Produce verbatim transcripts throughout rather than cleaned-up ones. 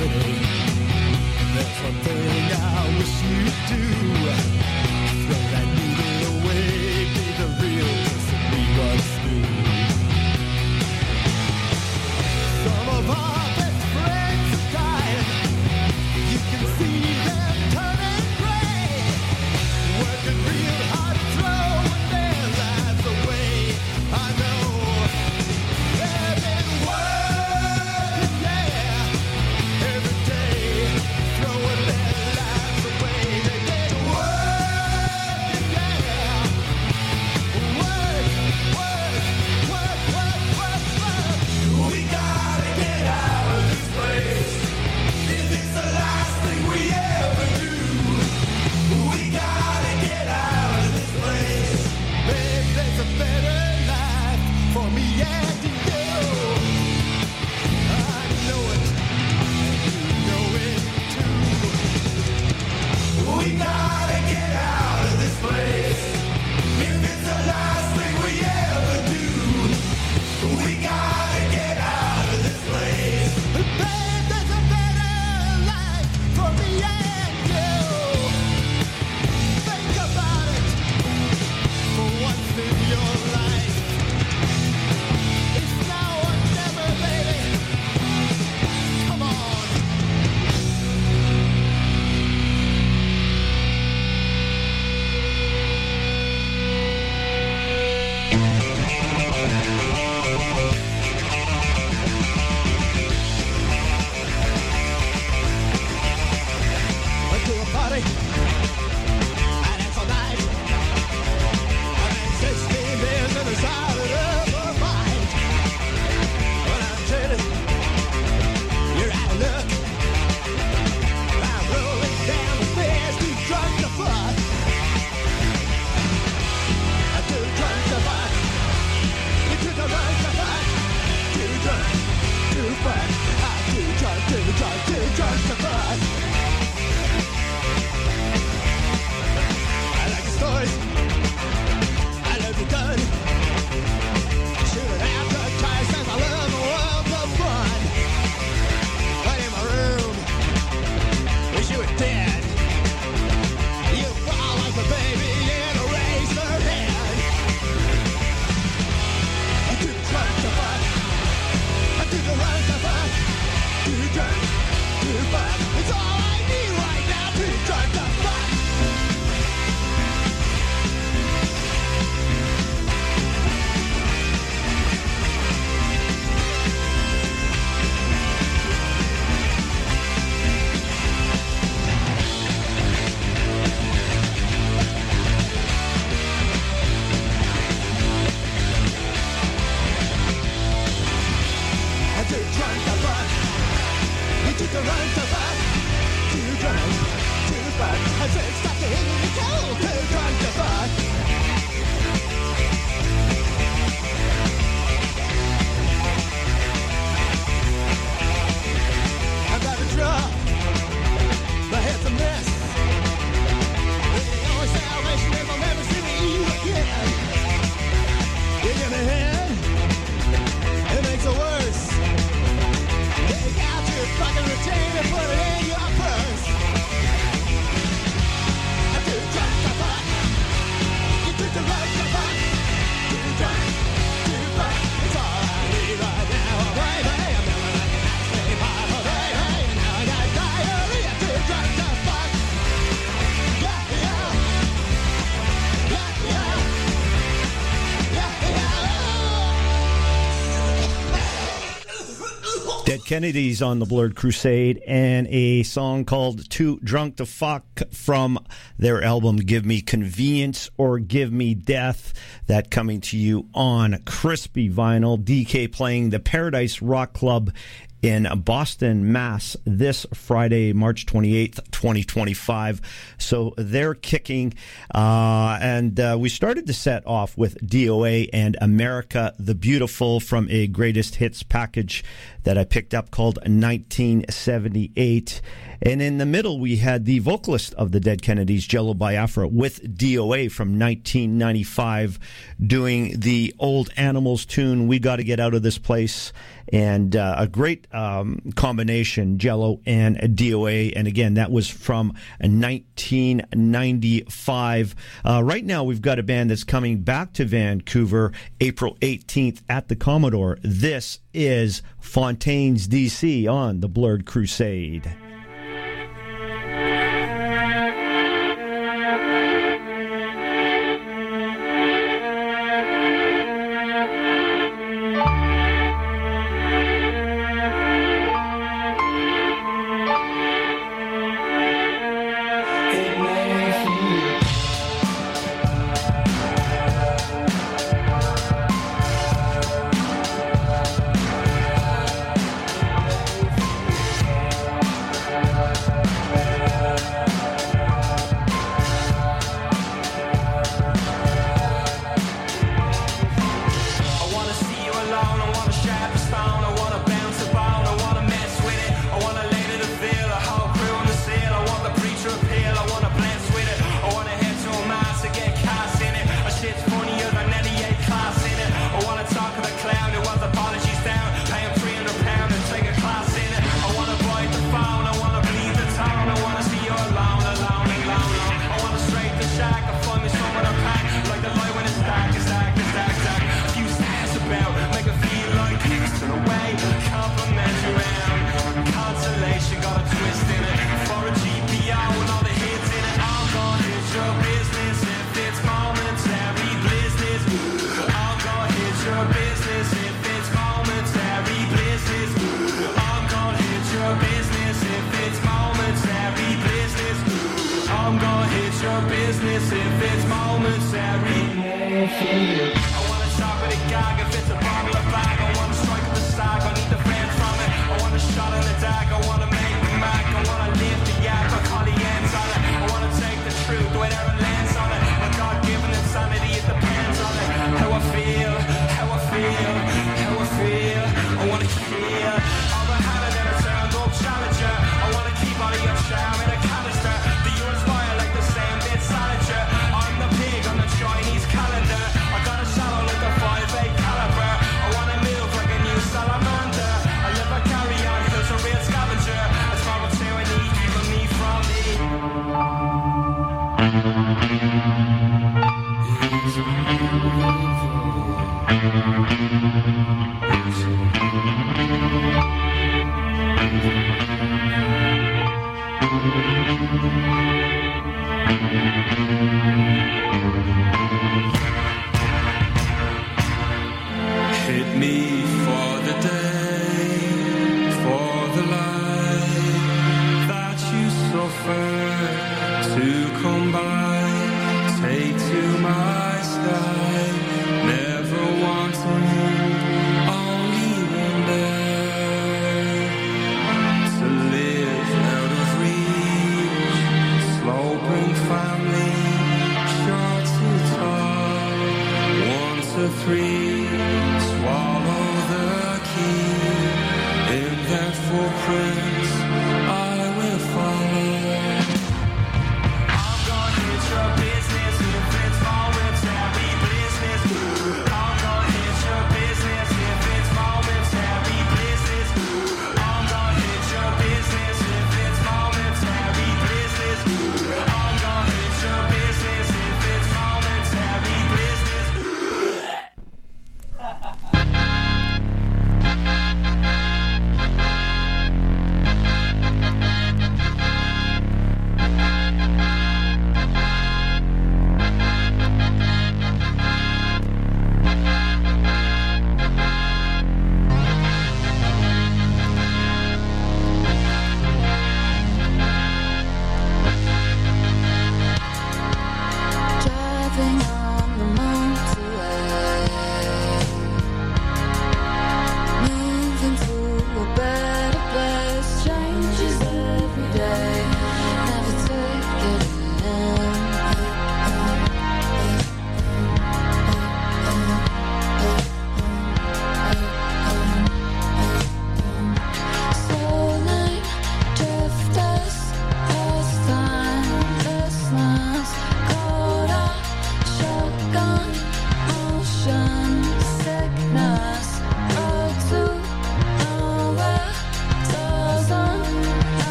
city. There's something I wish you'd do. Throw that needle away, be the real person we once knew. Some of our best friends are dying. You can see them turning gray, working real hard, throwing their lives away. I know they've been working, yeah, every day, throwing their lives away. They've been working, yeah, work, work, work, work, work, work. We gotta get out of this place. If it's the last thing we ever do, we gotta get out of this place. Babe, there's a better life for me and you. I know it, and you know it too. We gotta get out of this place. If it's the last thing we ever do, we gotta get out of this place. Babe, there's a better life for me and you. Think about it for once in your life. It's now or never, baby. Come on. Went to a party, and it's all night. I mean, sixteen beers and a solid of a fight. When I'm telling, you're out of luck. I'm rolling down the stairs, too drunk to fuck. I'm too drunk to fuck. You're too drunk to fuck. Too drunk to fuck. I'm too drunk, too drunk, too drunk to fuck. I like the stories. I love the gun. Shooting out the tires since I love the world of fun. Right in my room. Wish you were dead. You fall like a baby in a razor head. I'm too drunk to fuck. I'm too drunk to fuck. Too drunk to fuck. It's all I need right now. Too drunk to fuck. I'm too drunk to fuck. You took a run to fuck. Too drunk to fuck. I said stop the hitting the cold. Too drunk to fuck. I'm about to drop. My head's a mess. The only salvation is I'll never see you again. You give me head. It makes it worse. Take out your fucking routine and put it in your purse. I'm too drunk to fuck. You took the road to fuck. Too drunk to fuck. It's all I need right now, baby. I'm never like an ice cream bottle, baby. And now I got diarrhea. Too drunk to fuck. Yeah, yeah. Yeah, yeah. Yeah, yeah. Dead Kennedys on the Blurred Crusade, and a song called Too Drunk to Fuck from their album Give Me Convenience or Give Me Death. That coming to you on crispy vinyl. D K playing the Paradise Rock Club in Boston, Mass this Friday, March twenty-eighth, twenty twenty-five. So they're kicking. Uh, and uh, we started the set off with D O A and America the Beautiful from a greatest hits package that I picked up called nineteen seventy-eight. And in the middle, we had the vocalist of the Dead Kennedys, Jello Biafra, with D O A from nineteen ninety-five, doing the Old Animals tune, We Gotta Get Out of This Place. And uh, a great um, combination, Jello and D O A. And again, that was from nineteen ninety-five. Uh, right now, we've got a band that's coming back to Vancouver April eighteenth at the Commodore. This is Fontaines D C on the Blurred Crusade.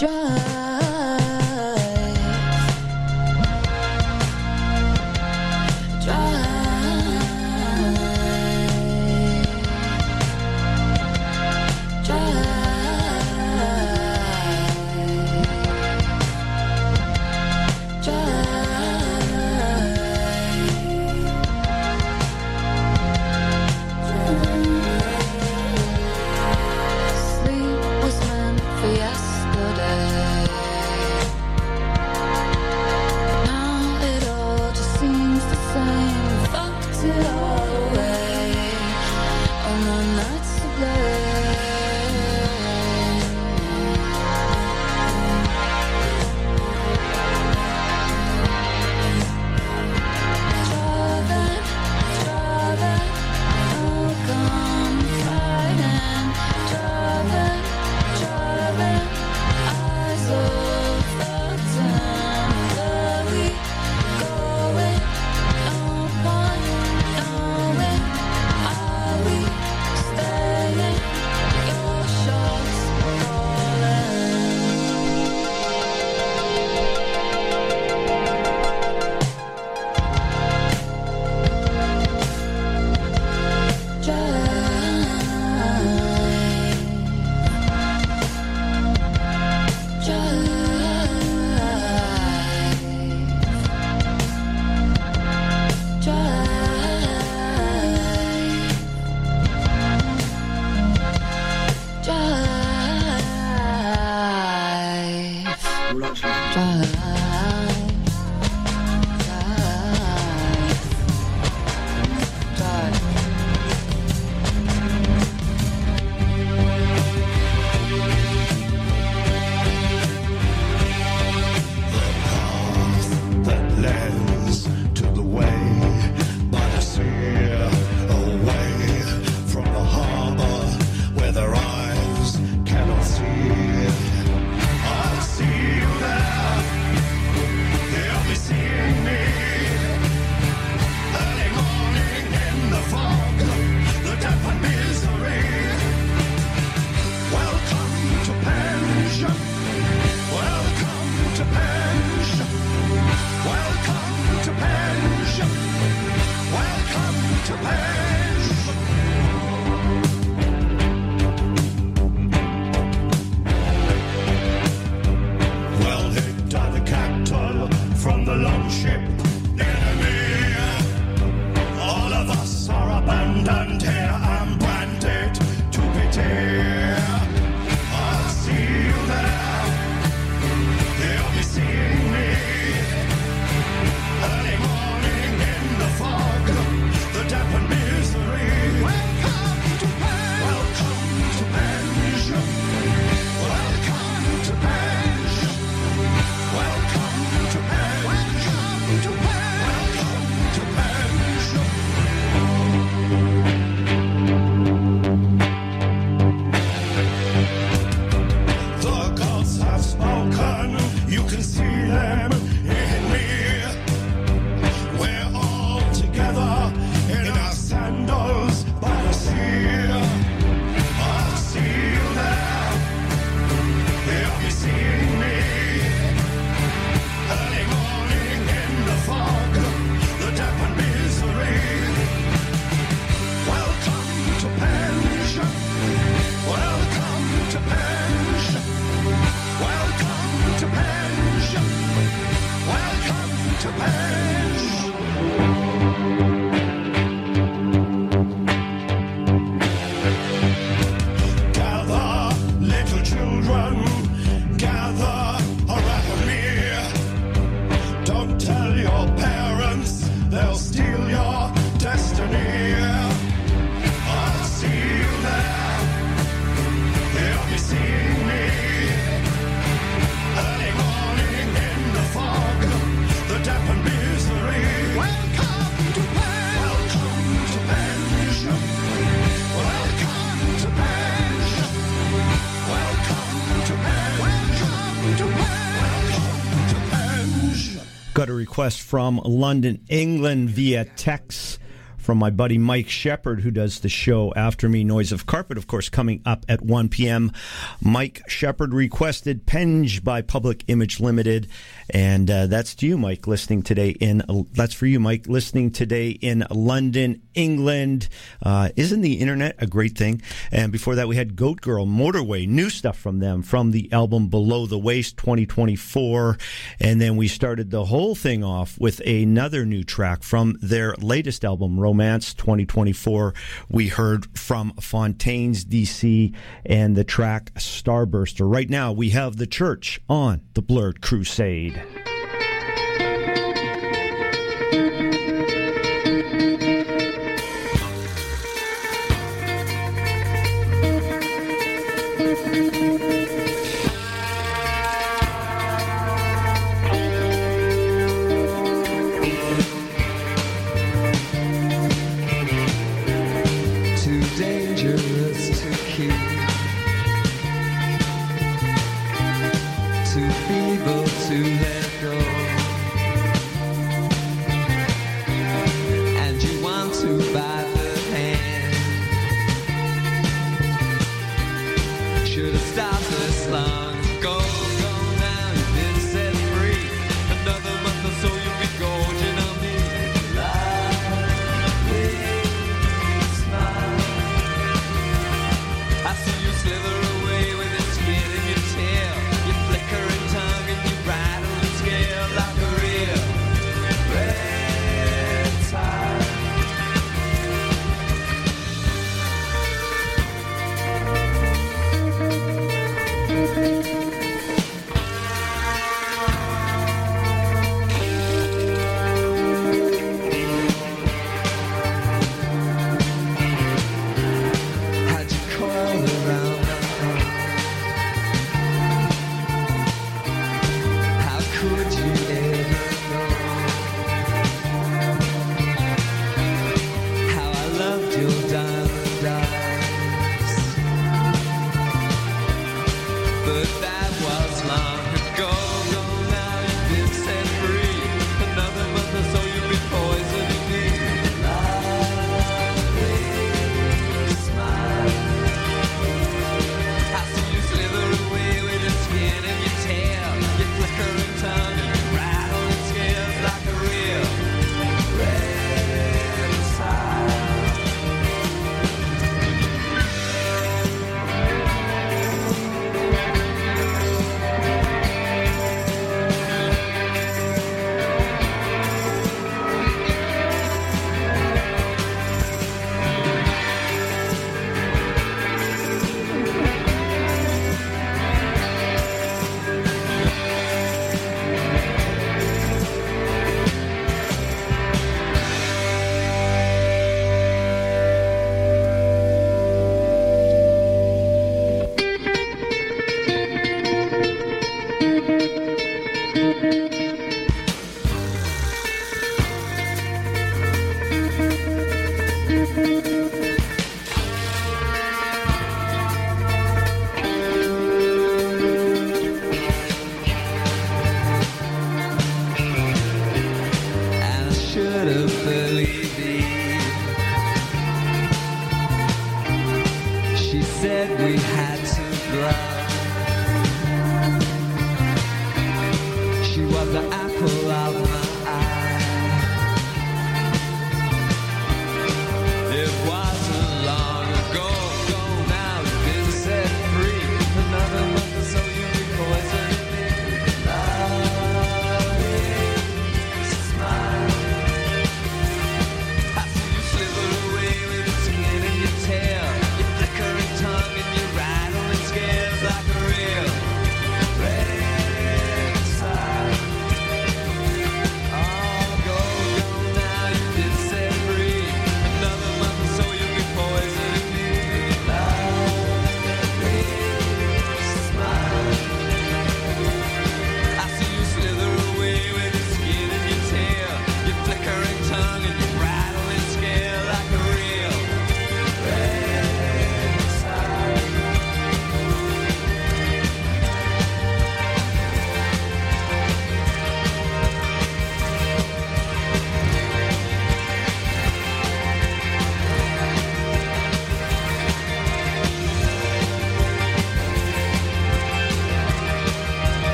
Got a request from London, England via text from my buddy Mike Shepard, who does the show after me, Noise of Carpet, of course, coming up at one p.m. Mike Shepard requested Penge by Public Image Limited, and uh, that's to you, Mike, listening today in, that's for you, Mike, listening today in London, England. Uh, isn't the internet a great thing? And before that, we had Goat Girl, Motorway, new stuff from them, from the album Below the Waist twenty twenty-four, and then we started the whole thing off with another new track from their latest album, Romance twenty twenty-four. We heard from Fontaines D C and the track Starburster. Right now, we have The Church on The Blurred Crusade.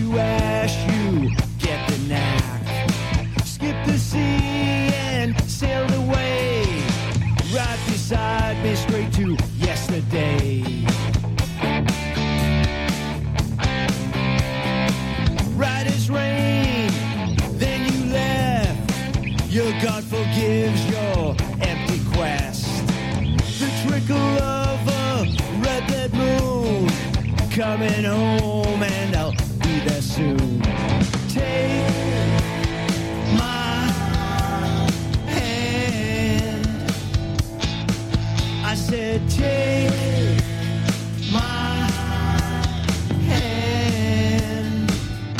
to ash, you get the knack. Skip the sea and sailed away, right beside me, straight to yesterday. Right as rain, then you left. Your God forgives your empty quest. The trickle of a red, red moon coming home, and I'll be there soon. Take my hand. I said, take my hand.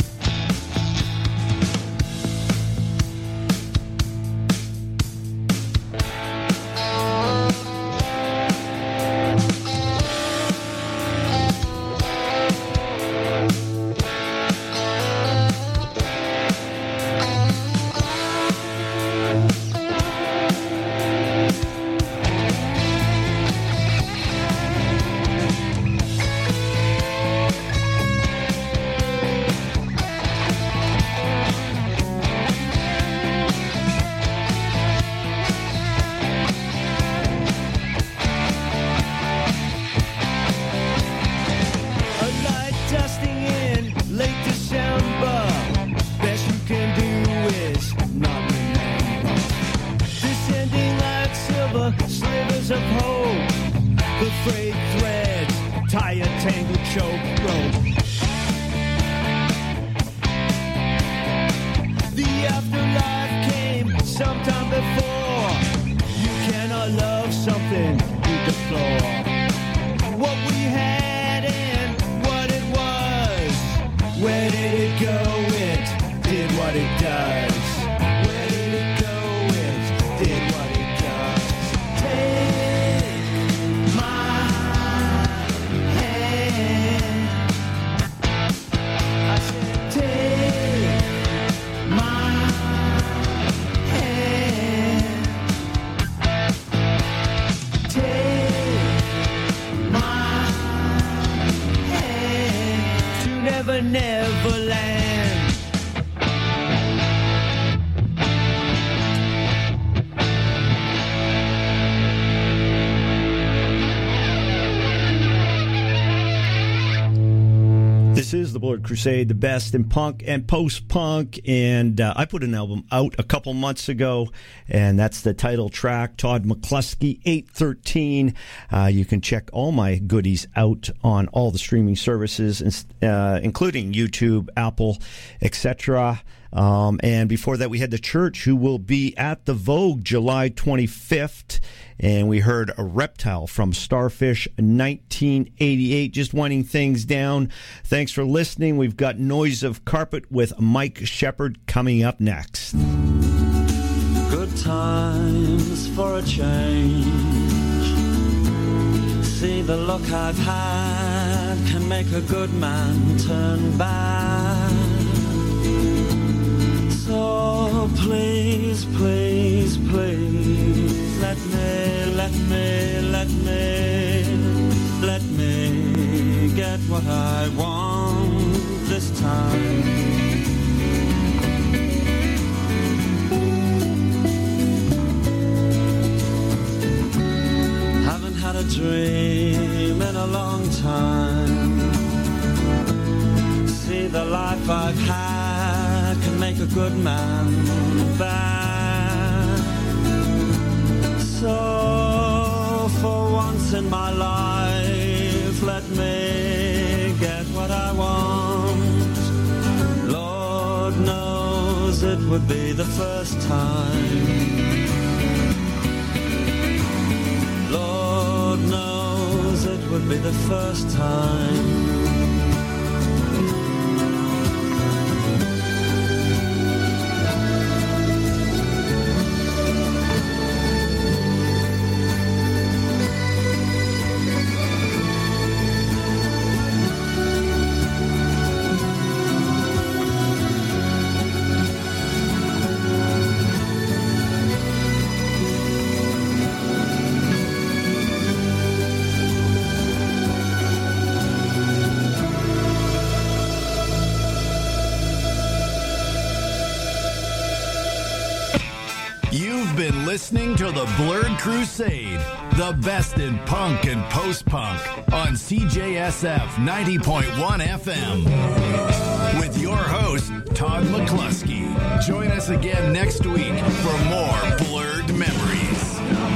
Slivers of hope, the frayed threads tie a tangled choke rope. The afterlife came sometime before. You cannot love something you deplore. What we had and what it was, where did it go? It did what it does. Where did it go? It did what it does. Take my hand. I said, take my hand. Take my hand to Never Never Land. This is the Bullard Crusade, the best in punk and post-punk, and uh, I put an album out a couple months ago, and that's the title track, Todd McCluskey, eight thirteen. Uh, you can check all my goodies out on all the streaming services, uh, including YouTube, Apple, et cetera. Um, and before that, we had The Church, who will be at the Vogue July twenty-fifth. And we heard A Reptile from Starfish nineteen eighty-eight, just winding things down. Thanks for listening. We've got Noise of Carpet with Mike Shepard coming up next. Good times for a change. See, the look I've had can make a good man turn bad. So please, please, please, let me, let me, let me, let me get what I want this time. Haven't had a dream in a long time. See, the life I've had can make a good man bad. So for once in my life, let me get what I want. Lord knows it would be the first time. Lord knows it would be the first time. You've been listening to the Blurred Crusade, the best in punk and post-punk on C J S F ninety point one F M. With your host, Todd McCluskey. Join us again next week for more Blurred Memories.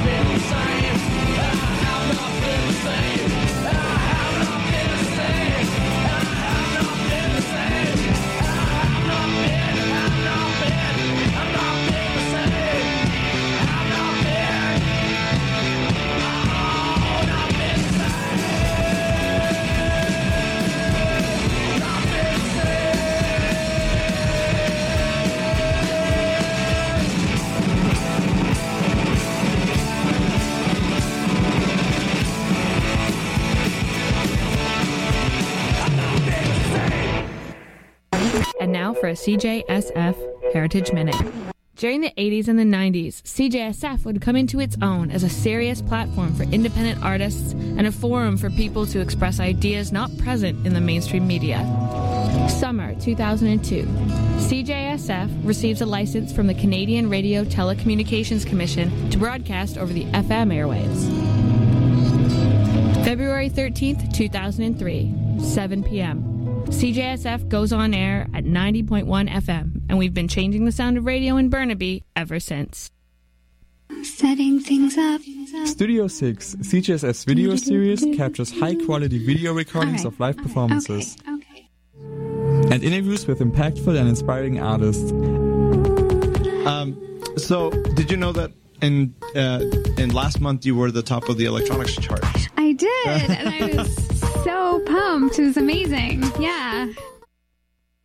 And now for a C J S F Heritage Minute. During the eighties and the nineties, C J S F would come into its own as a serious platform for independent artists and a forum for people to express ideas not present in the mainstream media. Summer two thousand two. C J S F receives a license from the Canadian Radio Telecommunications Commission to broadcast over the F M airwaves. February thirteenth, two thousand three, seven p.m. C J S F goes on air at ninety point one F M, and we've been changing the sound of radio in Burnaby ever since. Setting things up. Studio six, C J S F's video series, captures high-quality video recordings Right. of live performances Okay, okay. and interviews with impactful and inspiring artists. Um, so, did you know that in uh, in last month you were the top of the electronics chart? I did, and I was so pumped. It was amazing. Yeah.